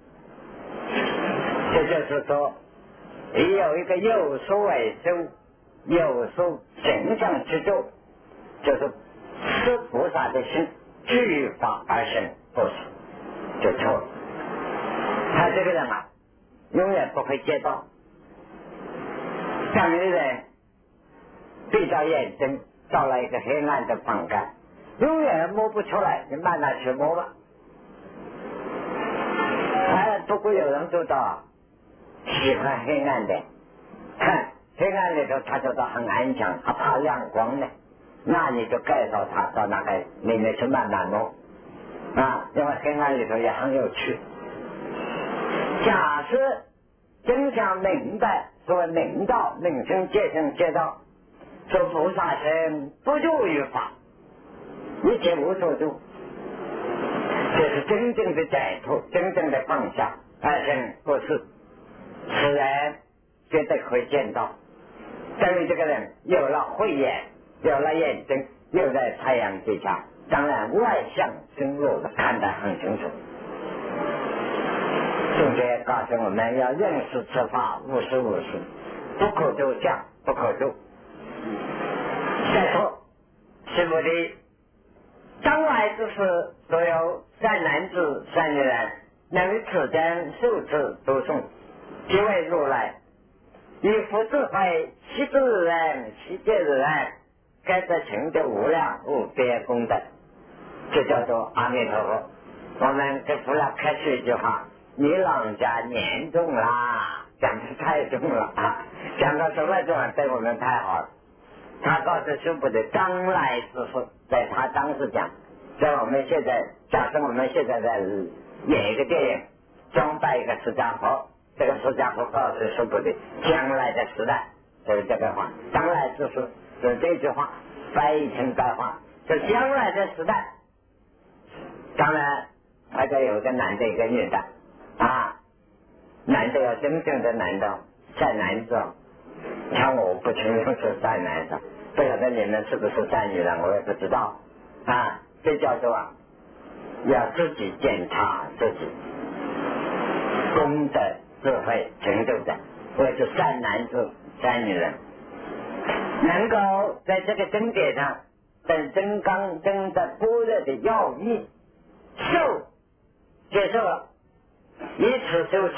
这就是说，也有一个有所为修。有所形象之咒，就是是菩萨的心具法而生，不是就错了。他这个人啊，永远不会接到。像有的人闭着眼睛到了一个黑暗的房间，永远摸不出来，你慢慢去摸吧。哎，不过有人知道喜欢黑暗的，看。黑暗里头他觉得很安详，他怕亮光呢，那你就介绍他到那个里面去慢慢摸啊，因为黑暗里头也很有趣。假设真想明白，说明道明心见性见道，说菩萨身不住于法，一切无所住，这是真正的解脱，真正的放下，而生不是，此人绝对会见到。等于这个人有了慧眼，有了眼睛，又在太阳底下，当然外向深入的看得很清楚。总结告诉我们要认识此法无实无虚，不可周相，不可度。再说师父的当来之事，所有善男子善女人能于此间受持读诵，即为如来。以福智慧，其自然，其见人，该得成就无量无边功德，这叫做阿弥陀佛。我们给佛老开始一句话：你老人家年重啦，讲的太重了啊！讲到什么重了？对我们太好了。他告诉师父的将来之事，在他当时讲，在我们现在，假设我们现在在演一个电影，装扮一个释迦佛， 这个释迦佛告诉说不对，将来的时代就是这个话，将来之时就是这句话，翻译成白话，是将来的时代。当然，大家有个男的，一个女的啊，男的要真正的男的善男子，像我不清楚是善男子，不晓得你们是不是善女人，我也不知道啊。这叫做要自己检查自己功德智慧成就的，或者是善男子善女人，能够在这个真点上等真刚真的般若的要义受接受了，以此修持，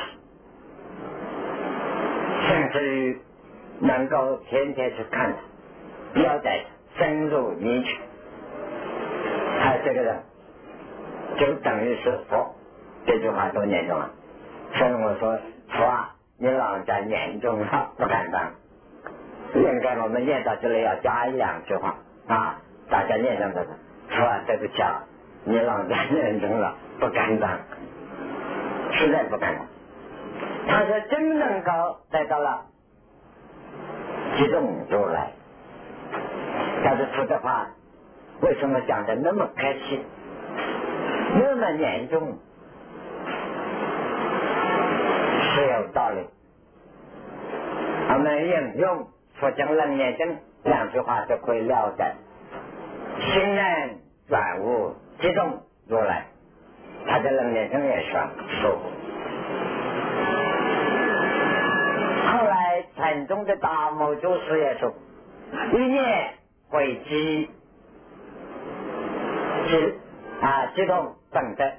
甚至于能够天天去看它，了解深入理解，他这个人就等于是佛。这句话都念中了，所以我说佛啊，你老在念中了不敢当，应该我们念到这里要加一两句话啊，大家念上这个佛啊，对不起啊，你老在念中了不敢当，实在不敢当。他说真能够得到了激动如来，但是说的话为什么讲的那么开心，那么严重，是有道理。我们引用佛经楞严经两句话就可以了解，心念转悟激动如来，他的楞严经也说说过。后来禅宗的大摩祖师也说，一念会激激啊激动本德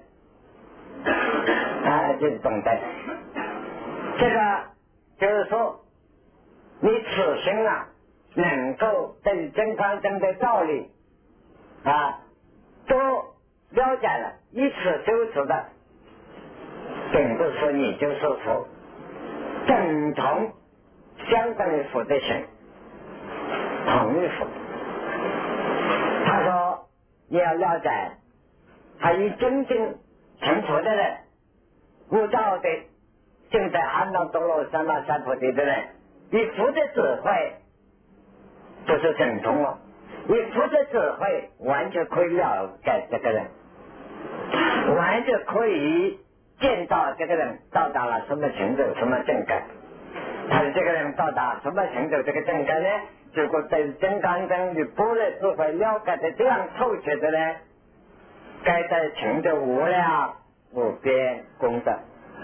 啊就是本德，这个就是说你此生啊能够对真方正的道理啊都了解了，以此修持的，并不是说你就是佛，等同相当于佛的神，同于佛。他说你要了解，他以真正成佛的人，悟道的正在安乐多罗三藐三菩提的人，以佛的智慧不是等同了，以佛的智慧完全可以了解这个人，完全可以见到这个人到达了什么程度什么正感。他的这个人到达什么程度这个正感呢？如果对真刚正与般若智慧了解的这样透彻的呢，该在成就无量无边功德，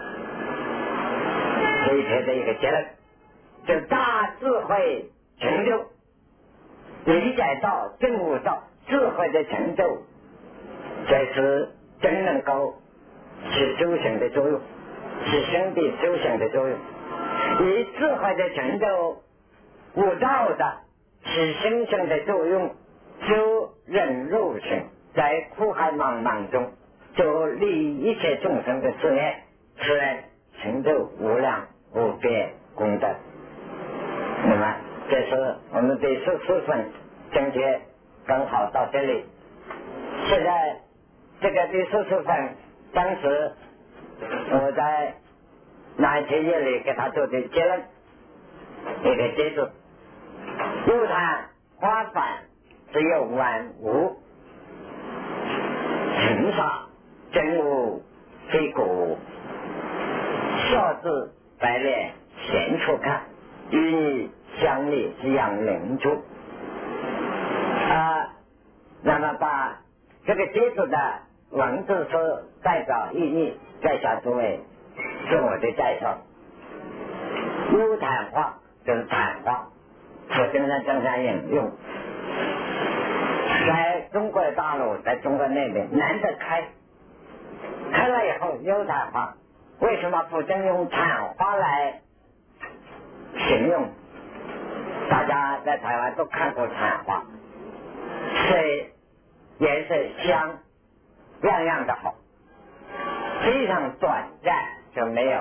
这一切的一个结论，就大智慧成就，理解到证悟到智慧的成就，这是真能够起修行的作用，起生的修行的作用。以智慧的成就悟道的起心性的作用，就忍入性，在苦海茫茫中就利一切众生的事业，自然成就无量无边功德。那么这是我们第十四份经节刚好到这里。现在这个第十四份当时我在那一天夜里给他做的结论一个结束，又谈花反只有万物尘沙真无非果，笑字白脸闲处看，与你相离是养灵珠啊。那么把这个结束的文字所代表意义，在下诸位是我的介绍。有谈话就是谈话，我经常经常引用，在中国大陆，在中国那边难得开，开了以后有谈话，为什么不正用谈话来形容？大家在台湾都看过谈话，水颜色香，样样的好，非常短暂就没有。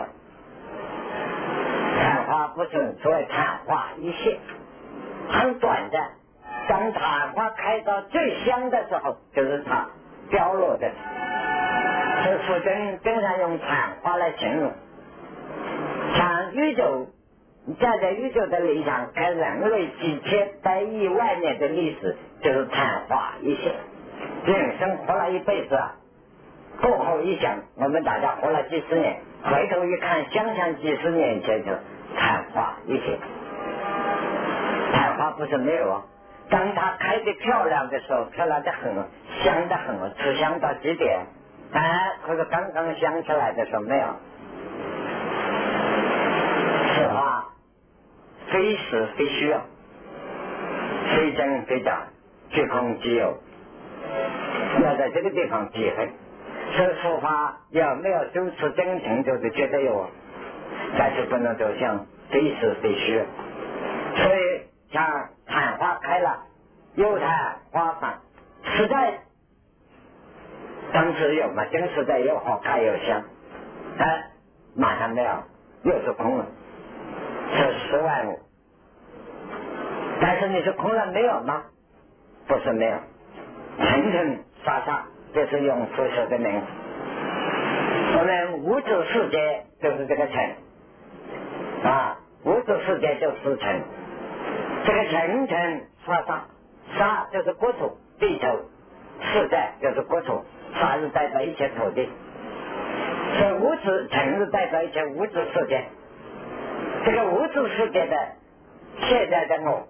昙花不是所谓昙花一现，很短暂。当昙花开到最香的时候，就是它凋落的。所以佛经经常用昙花来形容， 像宇宙，站在宇宙的理想，跟人类几千百亿万年的历史就是昙花一现。人生活了一辈子啊，过后一想，我们大家活了几十年，回头一看，想想几十年前就昙花一现。昙花不是没有啊，当它开得漂亮的时候，漂亮的很，香的很，吃香到极点。哎，可是刚刚想起来的时候没有。此话非实非虚啊，非真非假，虚空即有，要在这个地方体会。这佛法有没有修持真情，就是绝对有，但是不能走向非实非虚。所以像昙花开了，有昙花放，实在当时有嘛，真实在有好看有香，哎，马上没有，又是空了，是十万物。但是你是空了没有吗？不是没有，层层沙沙，这是用佛说的名字。我们物质世界就是这个层啊，物质世界就是层，这个层层沙沙，沙就是国土地球，世界就是国土，沙是代表一切土地，所以物质层是代表一切物质世界。这个物质世界的现在的我，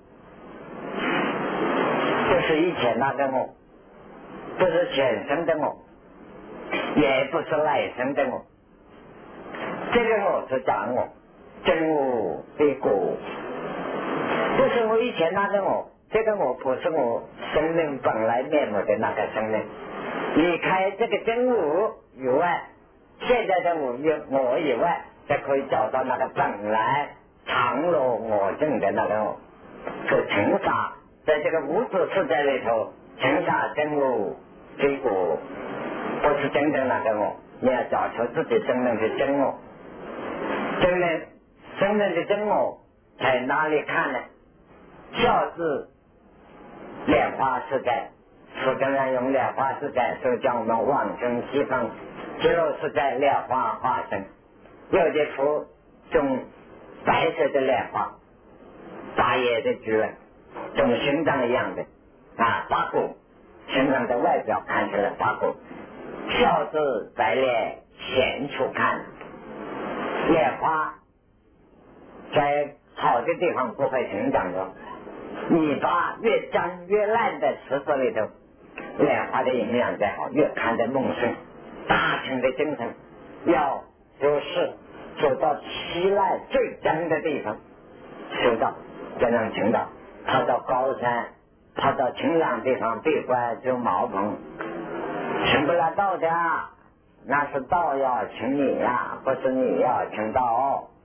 就是以前那个我，不是前生的我，也不是来生的我。这个我是假我，真我非果，不是我以前那个我，这个我不是我生命本来面目的那个生命。离开这个真我以外，现在的我我以外，才可以找到那个本来常若我正的那个我。是尘沙，在这个物质世界里头，尘沙真我非果，不是真正那个我。你要找出自己生命的真我，真命生命的真我在哪里看呢？孝字莲花世界，佛跟人用莲花世界，所以叫我们往生西方极乐世界莲花化身。有的佛种白色的莲花，八叶的菊，种心脏一样的啊，八股，心脏的外表看起来八股。孝字在脸显处看，莲花在好的地方不会成长的，你把越脏越烂的池子里头，莲花的营养再好，越看得梦生，大成的精神。要就是走到稀烂最脏的地方修道，才能成道。跑到高山，跑到清凉地方闭关就茅棚，成不了道的，那是道要请你呀，不是你要请道。